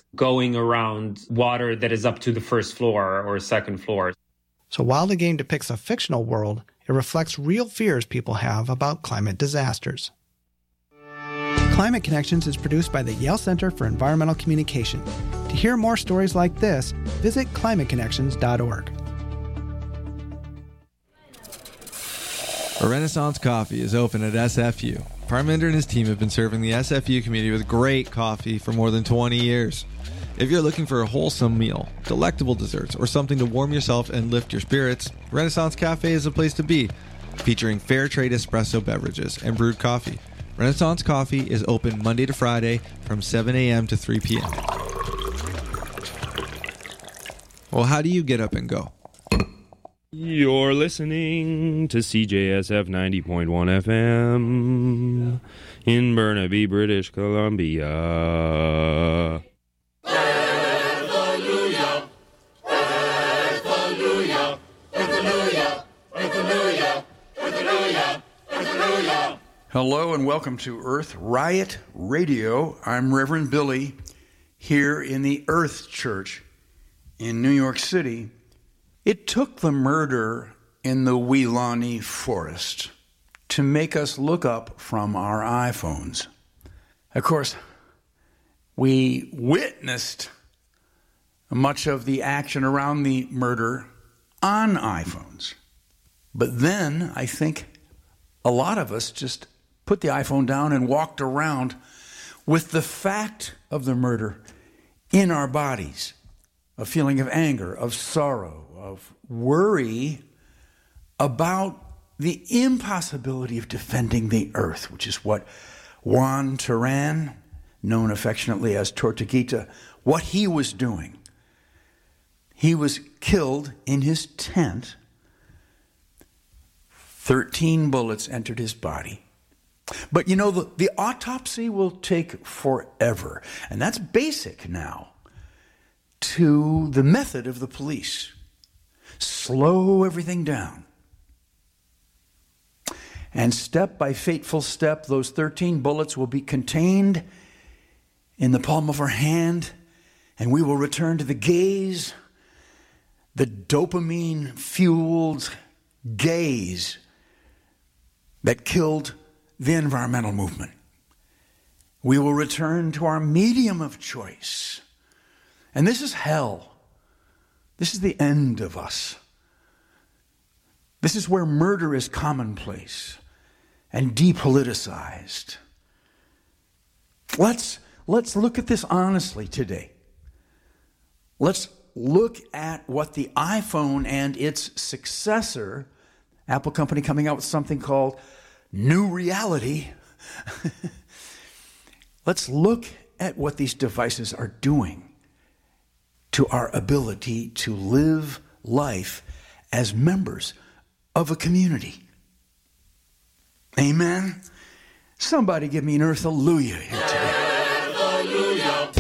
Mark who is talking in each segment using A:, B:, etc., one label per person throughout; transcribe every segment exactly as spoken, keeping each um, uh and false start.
A: going around water that is up to the first floor or second floor.
B: So while the game depicts a fictional world, it reflects real fears people have about climate disasters. Climate Connections is produced by the Yale Center for Environmental Communication. To hear more stories like this, visit climate connections dot org.
C: A Renaissance Coffee is open at S F U. Parminder and his team have been serving the S F U community with great coffee for more than twenty years. If you're looking for a wholesome meal, delectable desserts, or something to warm yourself and lift your spirits, Renaissance Cafe is a place to be. Featuring fair trade espresso beverages and brewed coffee, Renaissance Coffee is open Monday to Friday from seven a.m. to three p.m. Well, how do you get up and go?
D: You're listening to C J S F ninety point one F M in Burnaby, British Columbia.
E: Hallelujah! Hallelujah! Hallelujah! Hallelujah! Hallelujah! Hallelujah!
F: Hello and welcome to Earth Riot Radio. I'm Reverend Billy here in the Earth Church in New York City. It took the murder in the Weelaunee Forest to make us look up from our iPhones. Of course, we witnessed much of the action around the murder on iPhones. But then I think a lot of us just put the iPhone down and walked around with the fact of the murder in our bodies. A feeling of anger, of sorrow, of worry about the impossibility of defending the earth, which is what Juan Turan, known affectionately as Tortuguita, what he was doing. He was killed in his tent. Thirteen bullets entered his body. But you know, the, the autopsy will take forever. And that's basic now to the method of the police. Slow everything down. And step by fateful step, those thirteen bullets will be contained in the palm of our hand, and we will return to the gaze, the dopamine-fueled gaze that killed the environmental movement. We will return to our medium of choice. And this is hell. This is the end of us. This is where murder is commonplace and depoliticized. Let's, let's look at this honestly today. Let's look at what the iPhone and its successor, Apple company coming out with something called New Reality. Let's look at what these devices are doing to our ability to live life as members of a community. Amen? Somebody give me an earth hallelujah here today.
E: Hallelujah!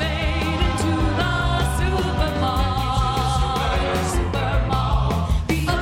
G: The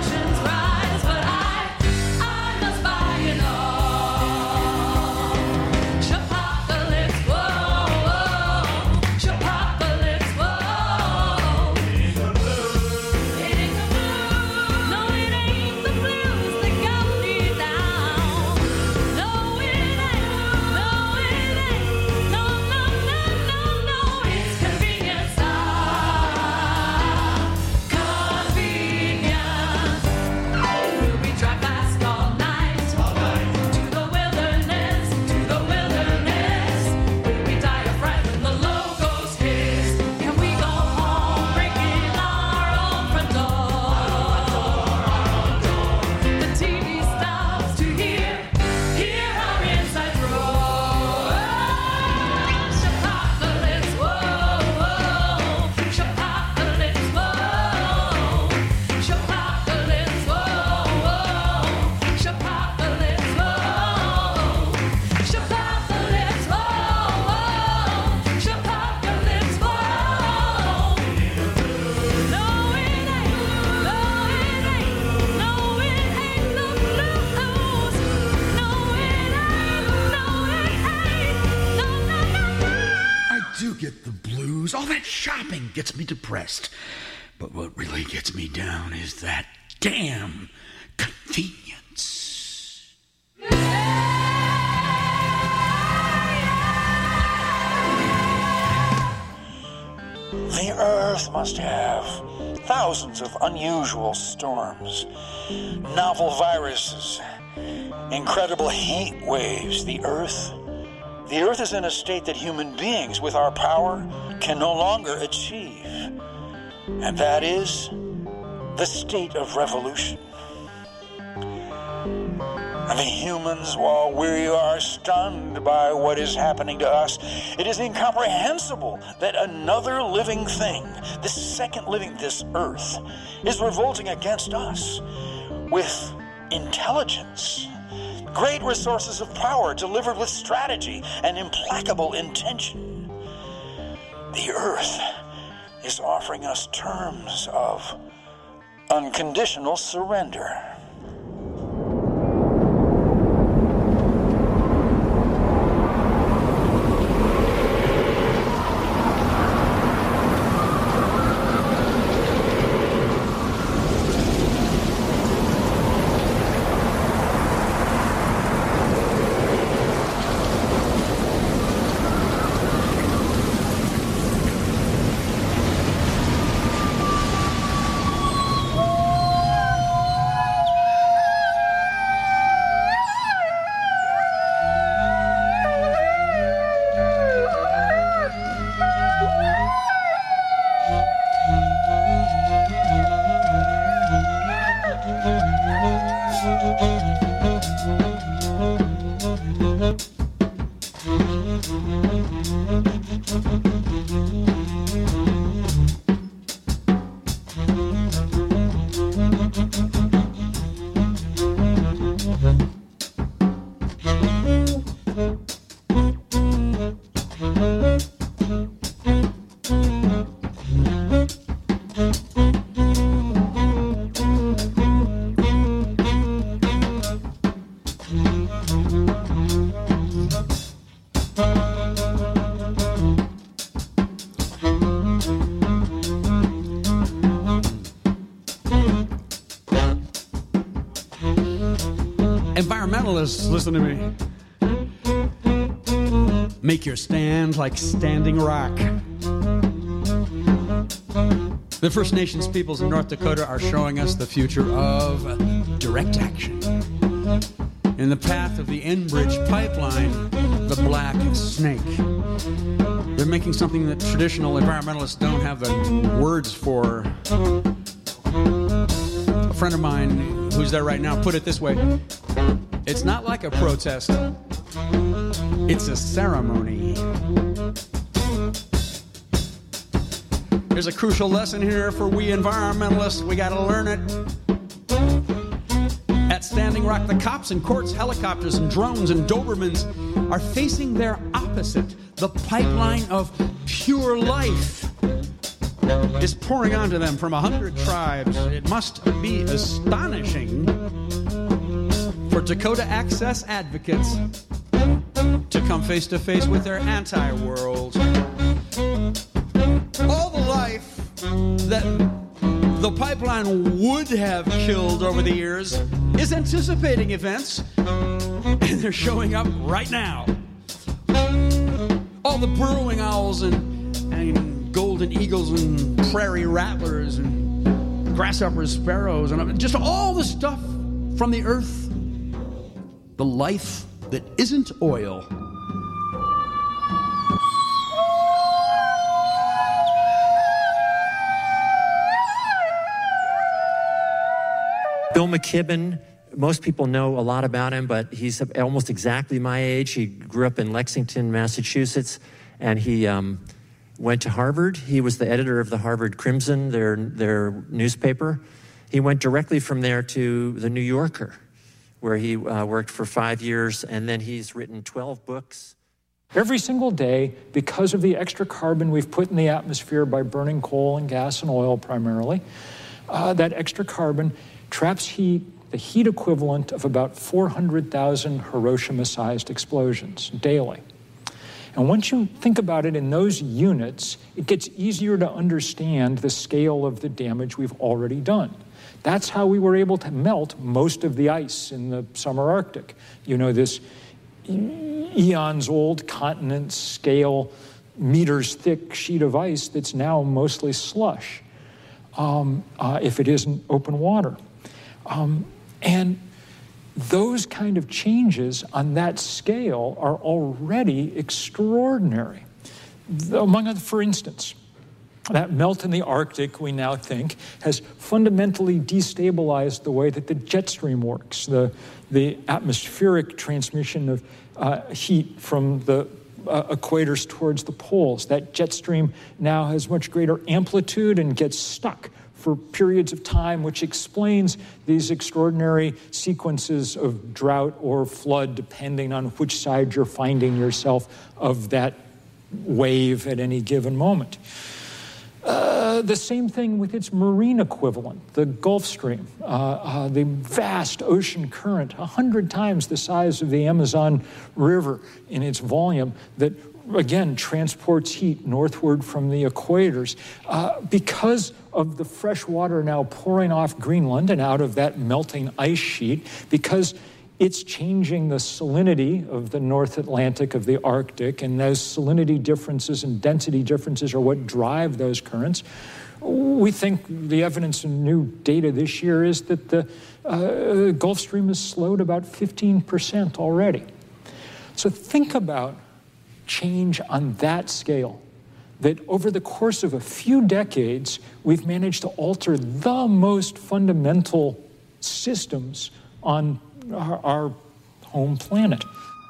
F: news, all that shopping gets me depressed. But what really gets me down is that damn convenience.
G: The Earth must have thousands of unusual storms, novel viruses, incredible heat waves. The Earth, the Earth is in a state that human beings with our power can no longer achieve. And that is the state of revolution. And the humans, while we are stunned by what is happening to us, it is incomprehensible that another living thing, this second living, this Earth, is revolting against us with intelligence, great resources of power delivered with strategy and implacable intention. The Earth is offering us terms of unconditional surrender.
H: Environmentalists, listen to me. Make your stand like Standing Rock. The First Nations peoples in North Dakota are showing us the future of direct action. In the path of the Enbridge pipeline, the Black Snake. They're making something that traditional environmentalists don't have the words for. A friend of mine who's there right now put it this way: it's not like a protest, it's a ceremony. There's a crucial lesson here for we environmentalists. We gotta learn it. At Standing Rock, the cops and courts, helicopters and drones and Dobermans are facing their opposite. The pipeline of pure life is pouring onto them from a hundred tribes. It must be astonishing for Dakota Access advocates to come face to face with their anti-world. All the life that the pipeline would have killed over the years is anticipating events, and they're showing up right now. All the burrowing owls and, and golden eagles and prairie rattlers and grasshoppers, sparrows, and just all the stuff from the earth, the life that isn't oil.
I: Bill McKibben, most people know a lot about him, but he's almost exactly my age. He grew up in Lexington, Massachusetts, and he um, went to Harvard. He was the editor of the Harvard Crimson, their, their newspaper. He went directly from there to The New Yorker, where he uh, worked for five years, and then he's written twelve books.
J: Every single day, because of the extra carbon we've put in the atmosphere by burning coal and gas and oil primarily, uh, that extra carbon traps heat, the heat equivalent of about four hundred thousand Hiroshima-sized explosions daily. And once you think about it in those units, it gets easier to understand the scale of the damage we've already done. That's how we were able to melt most of the ice in the summer Arctic. You know, this eons-old continent scale, meters thick sheet of ice that's now mostly slush, um, uh, if it isn't open water. Um, and those kind of changes on that scale are already extraordinary. The, among other, for instance, that melt in the Arctic, we now think, has fundamentally destabilized the way that the jet stream works, the, the atmospheric transmission of uh, heat from the uh, equators towards the poles. That jet stream now has much greater amplitude and gets stuck for periods of time, which explains these extraordinary sequences of drought or flood, depending on which side you're finding yourself of that wave at any given moment. Uh, the same thing with its marine equivalent, the Gulf Stream, uh, uh, the vast ocean current, a hundred times the size of the Amazon River in its volume, that again transports heat northward from the equators. Uh, because of the fresh water now pouring off Greenland and out of that melting ice sheet, because it's changing the salinity of the North Atlantic, of the Arctic, and those salinity differences and density differences are what drive those currents. We think the evidence in new data this year is that the uh, Gulf Stream has slowed about fifteen percent already. So think about change on that scale, that over the course of a few decades, we've managed to alter the most fundamental systems on our, our home planet.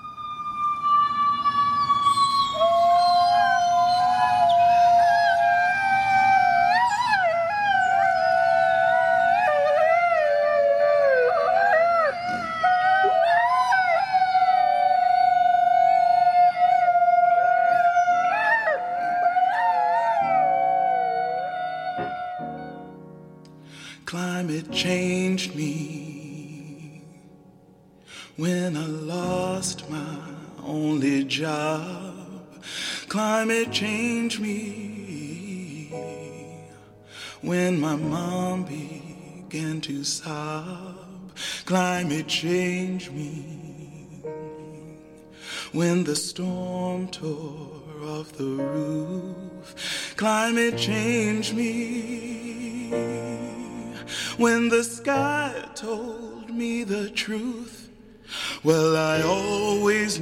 K: Climate changed me when I lost my only job. Climate changed me when my mom began to sob. Climate changed me when the storm tore off the roof. Climate changed me when the sky told me the truth. Well, I always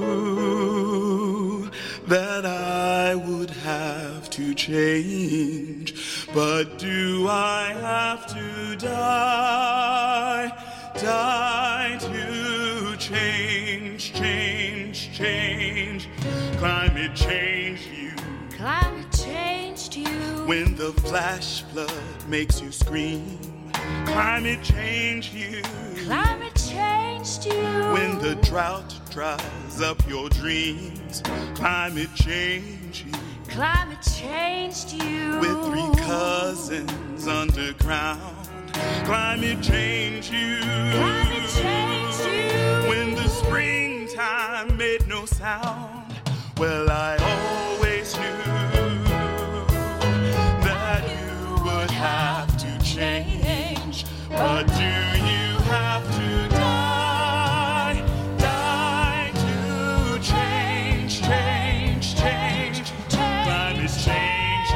K: knew that I would have to change, but do I have to die, die to change, change, change? Climate changed you.
E: Climate changed you.
K: When the flash flood makes you scream. Climate changed you.
E: Climate changed you.
K: When the drought dries up your dreams. Climate changed you.
E: Climate changed you.
K: With three cousins underground. Climate changed you.
E: Climate changed you.
K: When the springtime made no sound. Well, I always knew that you would have to change. But do you have to die, die to change, change, change? Climate changed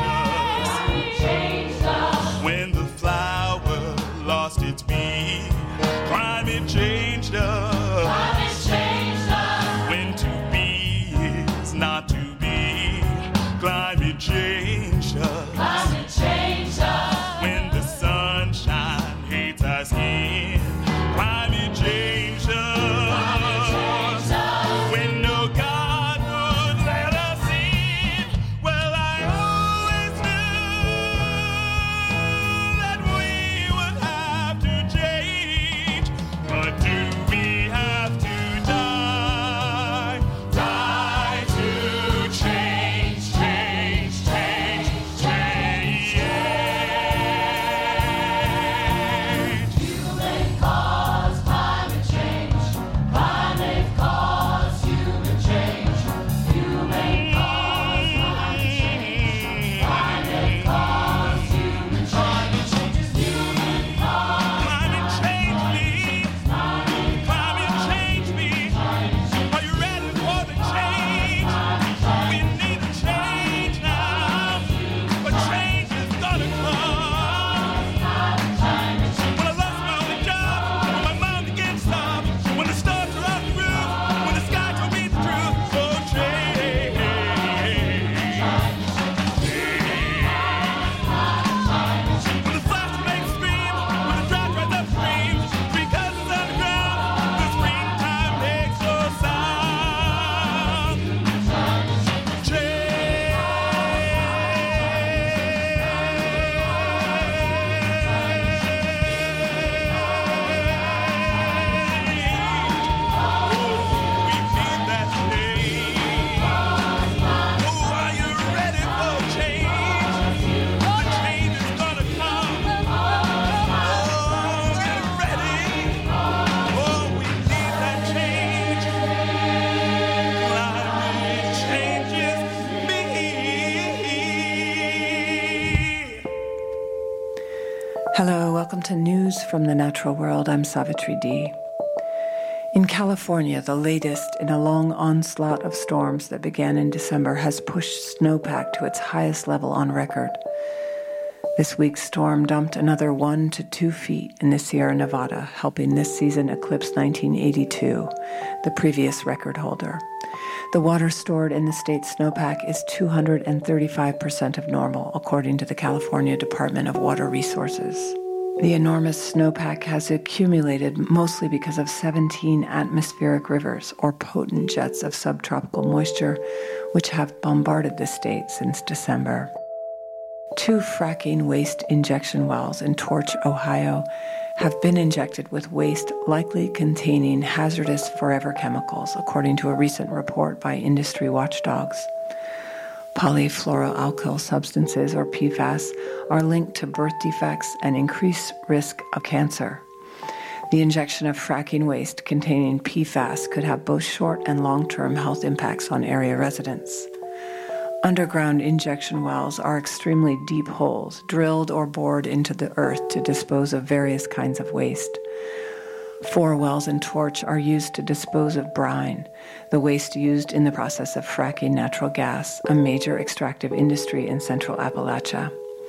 K: us. When the flower lost its bee. Climate changed us. When to be is not to be.
L: News from the Natural World, I'm Savitri D. In California, the latest in a long onslaught of storms that began in December has pushed snowpack to its highest level on record. This week's storm dumped another one to two feet in the Sierra Nevada, helping this season eclipse nineteen eighty-two, the previous record holder. The water stored in the state's snowpack is two hundred thirty-five percent of normal, according to the California Department of Water Resources. The enormous snowpack has accumulated mostly because of seventeen atmospheric rivers, or potent jets of subtropical moisture, which have bombarded the state since December. Two fracking waste injection wells in Torch, Ohio, have been injected with waste likely containing hazardous forever chemicals, according to a recent report by industry watchdogs. Polyfluoroalkyl substances, or P FAS, are linked to birth defects and increased risk of cancer. The injection of fracking waste containing P FAS could have both short and long-term health impacts on area residents. Underground injection wells are extremely deep holes, drilled or bored into the earth to dispose of various kinds of waste. Four wells in Torch are used to dispose of brine, the waste used in the process of fracking natural gas, a major extractive industry in central Appalachia.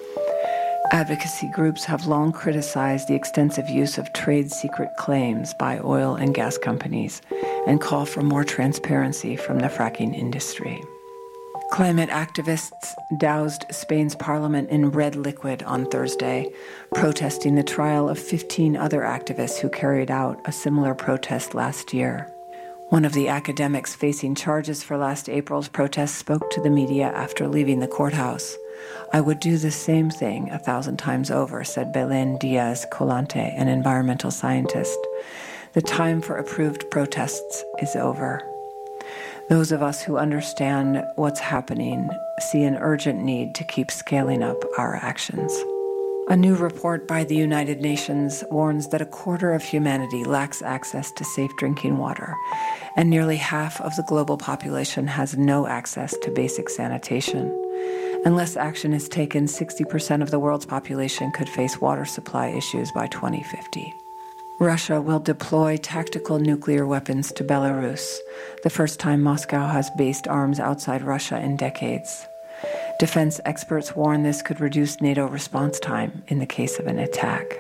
L: Advocacy groups have long criticized the extensive use of trade secret claims by oil and gas companies and call for more transparency from the fracking industry. Climate activists doused Spain's parliament in red liquid on Thursday, protesting the trial of fifteen other activists who carried out a similar protest last year. One of the academics facing charges for last April's protest spoke to the media after leaving the courthouse. "I would do the same thing a thousand times over," said Belén Díaz Colante, an environmental scientist. "The time for approved protests is over." Those of us who understand what's happening see an urgent need to keep scaling up our actions. A new report by the United Nations warns that a quarter of humanity lacks access to safe drinking water, and nearly half of the global population has no access to basic sanitation. Unless action is taken, sixty percent of the world's population could face water supply issues by twenty fifty. Russia will deploy tactical nuclear weapons to Belarus, the first time Moscow has based arms outside Russia in decades. Defense experts warn this could reduce NATO response time in the case of an attack.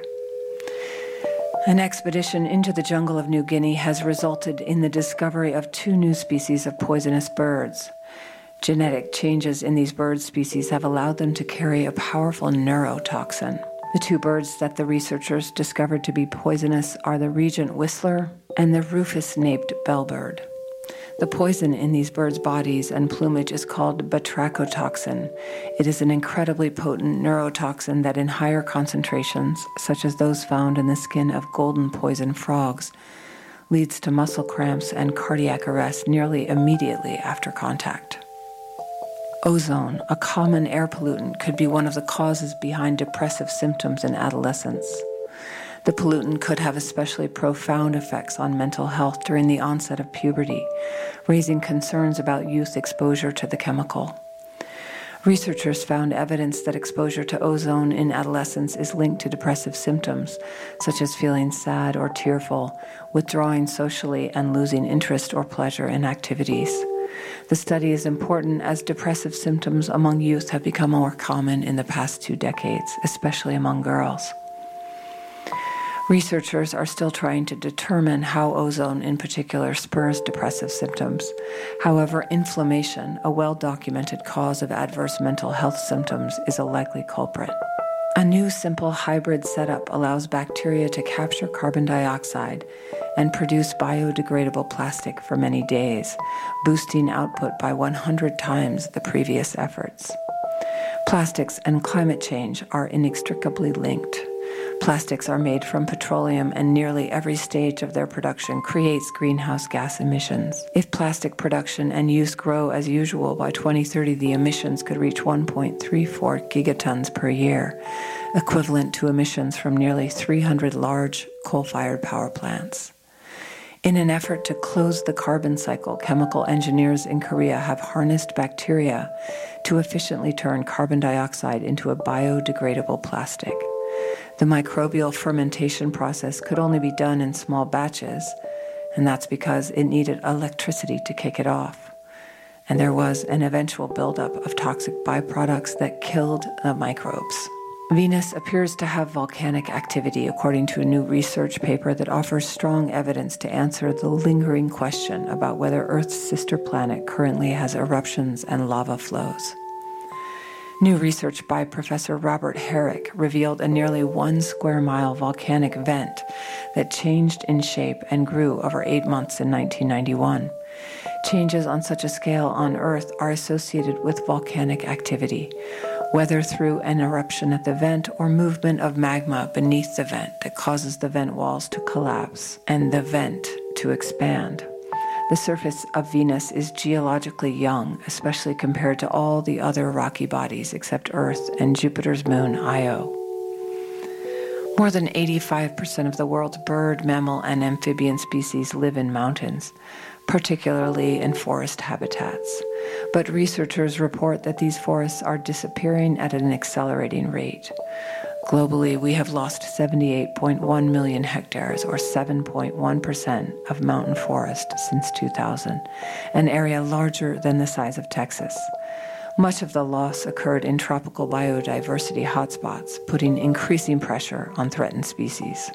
L: An expedition into the jungle of New Guinea has resulted in the discovery of two new species of poisonous birds. Genetic changes in these bird species have allowed them to carry a powerful neurotoxin. The two birds that the researchers discovered to be poisonous are the Regent Whistler and the rufous-naped bellbird. The poison in these birds' bodies and plumage is called batrachotoxin. It is an incredibly potent neurotoxin that in higher concentrations, such as those found in the skin of golden poison frogs, leads to muscle cramps and cardiac arrest nearly immediately after contact. Ozone, a common air pollutant, could be one of the causes behind depressive symptoms in adolescence. The pollutant could have especially profound effects on mental health during the onset of puberty, raising concerns about youth exposure to the chemical. Researchers found evidence that exposure to ozone in adolescence is linked to depressive symptoms, such as feeling sad or tearful, withdrawing socially, and losing interest or pleasure in activities. The study is important as depressive symptoms among youth have become more common in the past two decades, especially among girls. Researchers are still trying to determine how ozone in particular spurs depressive symptoms. However, inflammation, a well-documented cause of adverse mental health symptoms, is a likely culprit. A new simple hybrid setup allows bacteria to capture carbon dioxide and produce biodegradable plastic for many days, boosting output by one hundred times the previous efforts. Plastics and climate change are inextricably linked. Plastics are made from petroleum, and nearly every stage of their production creates greenhouse gas emissions. If plastic production and use grow as usual, by twenty thirty the emissions could reach one point three four gigatons per year, equivalent to emissions from nearly three hundred large coal-fired power plants. In an effort to close the carbon cycle, chemical engineers in Korea have harnessed bacteria to efficiently turn carbon dioxide into a biodegradable plastic. The microbial fermentation process could only be done in small batches, and that's because it needed electricity to kick it off. And there was an eventual buildup of toxic byproducts that killed the microbes. Venus appears to have volcanic activity, according to a new research paper that offers strong evidence to answer the lingering question about whether Earth's sister planet currently has eruptions and lava flows. New research by Professor Robert Herrick revealed a nearly one square mile volcanic vent that changed in shape and grew over eight months in nineteen ninety-one. Changes on such a scale on Earth are associated with volcanic activity, whether through an eruption at the vent or movement of magma beneath the vent that causes the vent walls to collapse and the vent to expand. The surface of Venus is geologically young, especially compared to all the other rocky bodies except Earth and Jupiter's moon Io. More than eighty-five percent of the world's bird, mammal, and amphibian species live in mountains, particularly in forest habitats. But researchers report that these forests are disappearing at an accelerating rate. Globally, we have lost seventy-eight point one million hectares, or seven point one percent of mountain forest since two thousand, an area larger than the size of Texas. Much of the loss occurred in tropical biodiversity hotspots, putting increasing pressure on threatened species.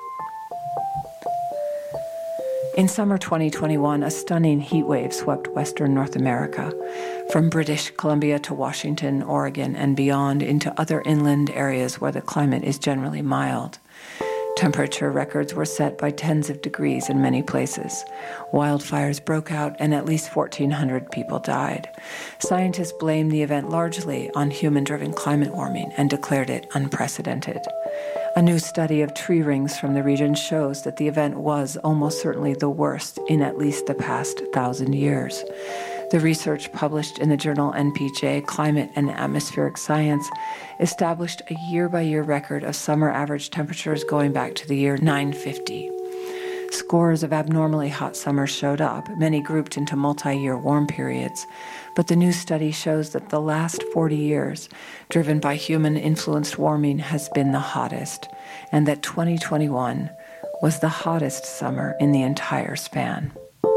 L: In summer twenty twenty-one, a stunning heat wave swept western North America, from British Columbia to Washington, Oregon, and beyond into other inland areas where the climate is generally mild. Temperature records were set by tens of degrees in many places. Wildfires broke out and at least fourteen hundred people died. Scientists blamed the event largely on human-driven climate warming and declared it unprecedented. A new study of tree rings from the region shows that the event was almost certainly the worst in at least the past thousand years. The research published in the journal N P J Climate and Atmospheric Science established a year-by-year record of summer average temperatures going back to the year nine fifty. Scores of abnormally hot summers showed up, many grouped into multi-year warm periods. But the new study shows that the last forty years, driven by human-influenced warming, has been the hottest, and that twenty twenty-one was the hottest summer in the entire span.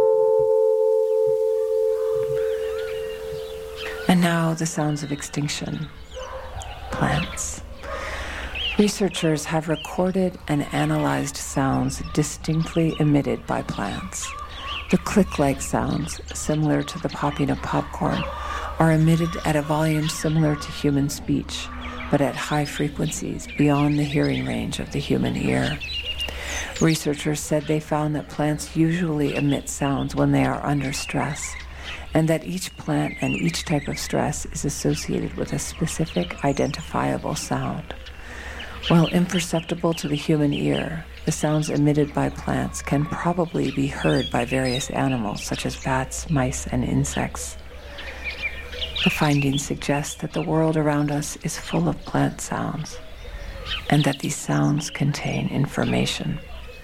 L: And now the sounds of extinction. Plants. Researchers have recorded and analyzed sounds distinctly emitted by plants. The click-like sounds, similar to the popping of popcorn, are emitted at a volume similar to human speech, but at high frequencies beyond the hearing range of the human ear. Researchers said they found that plants usually emit sounds when they are under stress, and that each plant and each type of stress is associated with a specific identifiable sound. While imperceptible to the human ear, the sounds emitted by plants can probably be heard by various animals such as bats, mice, and insects. The findings suggest that the world around us is full of plant sounds, and that these sounds contain information.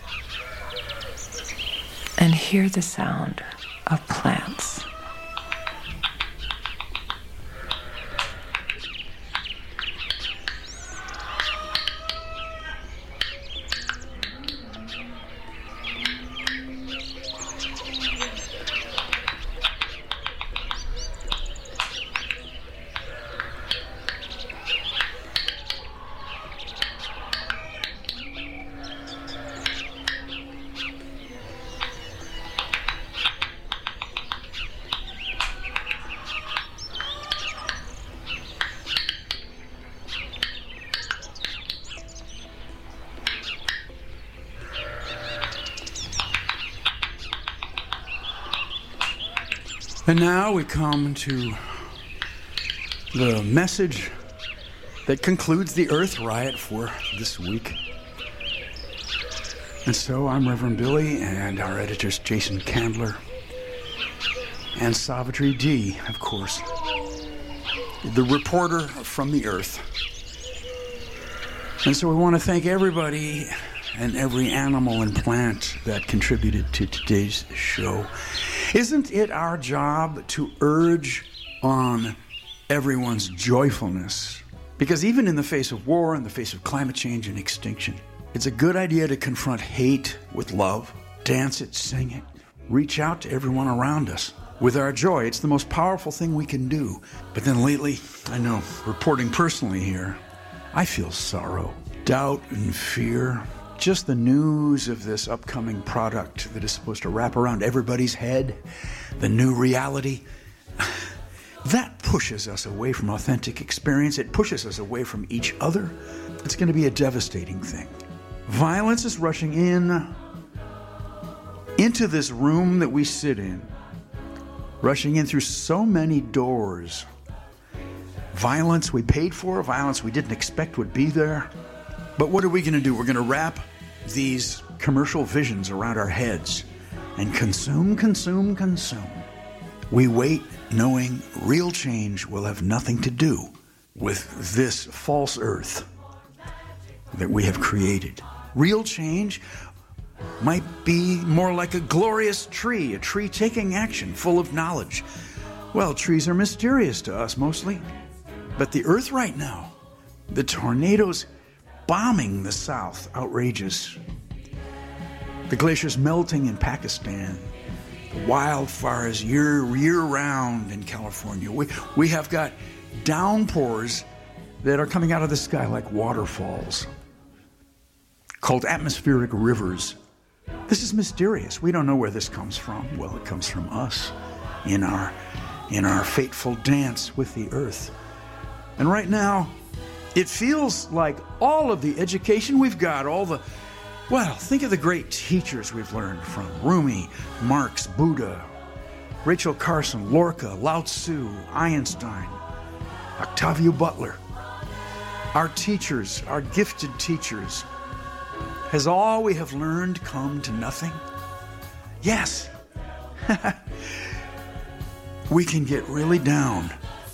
L: And hear the sound of plants.
F: And now we come to the message that concludes the Earth Riot for this week. And so I'm Reverend Billy, and our editors Jason Candler and Savitri D, of course, the reporter from the Earth. And so we want to thank everybody and every animal and plant that contributed to today's show. Isn't it our job to urge on everyone's joyfulness Because even in the face of war, in the face of climate change and extinction, it's a good idea to confront hate with love, dance it, sing it, reach out to everyone around us with our joy. It's the most powerful thing we can do. But then lately, I know, reporting personally here, I feel sorrow, doubt, and fear. Just the news of this upcoming product that is supposed to wrap around everybody's head, the new reality, that pushes us away from authentic experience. It pushes us away from each other. It's going to be a devastating thing. Violence is rushing in into this room that we sit in, rushing in through so many doors. Violence we paid for, violence we didn't expect would be there. But what are we going to do? We're going to wrap these commercial visions around our heads and consume, consume, consume. We wait knowing real change will have nothing to do with this false earth that we have created. Real change might be more like a glorious tree, a tree taking action, full of knowledge. Well, trees are mysterious to us mostly. But the earth right now, the tornadoes bombing the south, outrageous. The glaciers melting in Pakistan. The wildfires year, year-round in California. We, we have got downpours that are coming out of the sky like waterfalls, called atmospheric rivers. This is mysterious. We don't know where this comes from. Well, it comes from us in our, in our fateful dance with the earth. And right now, it feels like all of the education we've got, all the, well, think of the great teachers we've learned from. Rumi, Marx, Buddha, Rachel Carson, Lorca, Lao Tzu, Einstein, Octavia Butler. Our teachers, our gifted teachers, has all we have learned come to nothing? Yes. We can get really down.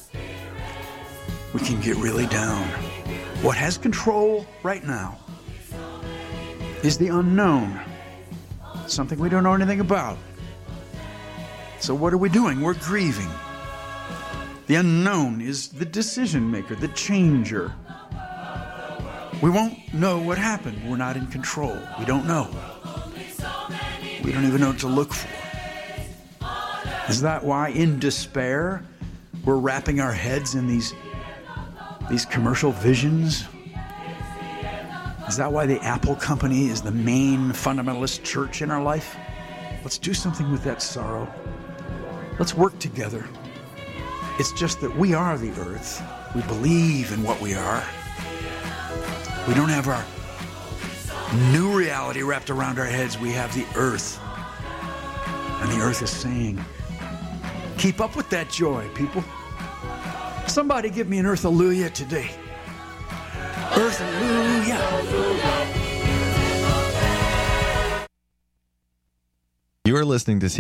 F: We can get really down. What has control right now is the unknown, something we don't know anything about. So what are we doing? We're grieving. The unknown is the decision maker, the changer. We won't know what happened. We're not in control. We don't know. We don't even know what to look for. Is that why, in despair, we're wrapping our heads in these, these commercial visions? Is that why the Apple company is the main fundamentalist church in our life? Let's do something with that sorrow. Let's work together. It's just that we are the earth. We believe in what we are. We don't have our new reality wrapped around our heads. We have the earth. And the earth is saying, keep up with that joy, people. Somebody give me an earth hallelujah today. Earth hallelujah.
C: You are listening to